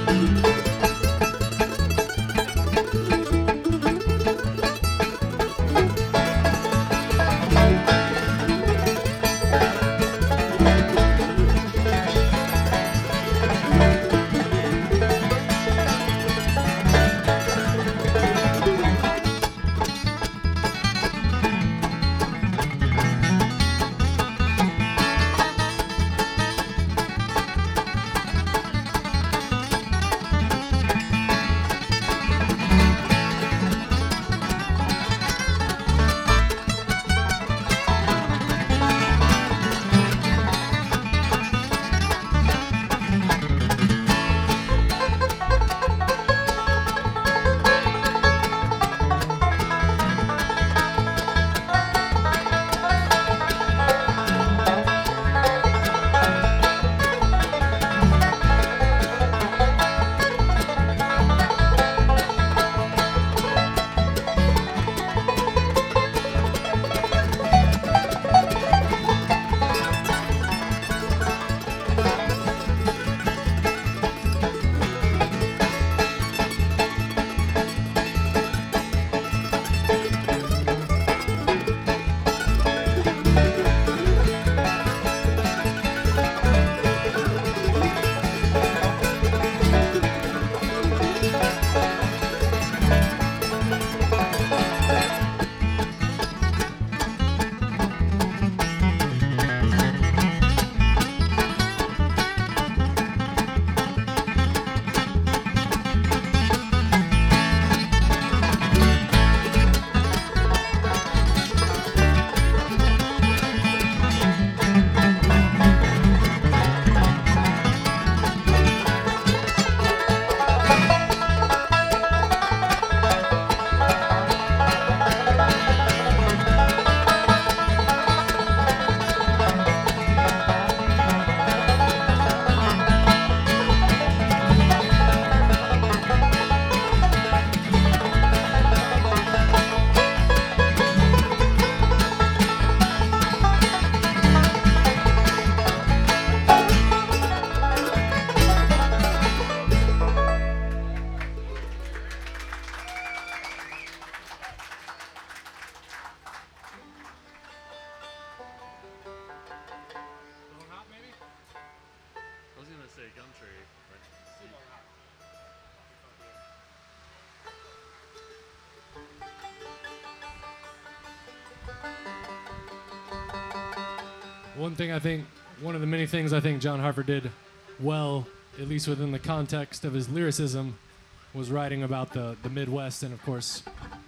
One of the many things I think John Hartford did well, at least within the context of his lyricism, was writing about the Midwest and, of course,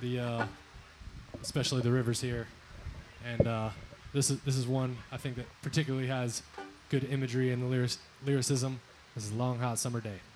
especially the rivers here. And this is one I think that particularly has good imagery in the lyricism. This is Long Hot Summer Day.